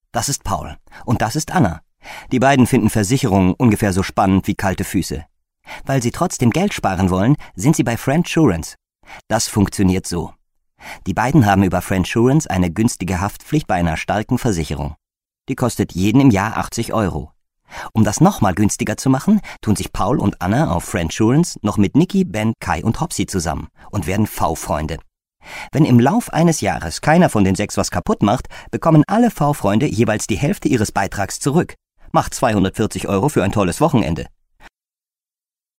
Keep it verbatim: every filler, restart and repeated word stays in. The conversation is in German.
Das ist Paul. Und das ist Anna. Die beiden finden Versicherungen ungefähr so spannend wie kalte Füße. Weil sie trotzdem Geld sparen wollen, sind sie bei Friendsurance. Das funktioniert so. Die beiden haben über Friendsurance eine günstige Haftpflicht bei einer starken Versicherung. Die kostet jeden im Jahr achtzig Euro. Um das nochmal günstiger zu machen, tun sich Paul und Anna auf Friendsurance noch mit Niki, Ben, Kai und Hopsi zusammen und werden V-Freunde. Wenn im Lauf eines Jahres keiner von den sechs was kaputt macht, bekommen alle V-Freunde jeweils die Hälfte ihres Beitrags zurück. Macht zweihundertvierzig Euro für ein tolles Wochenende.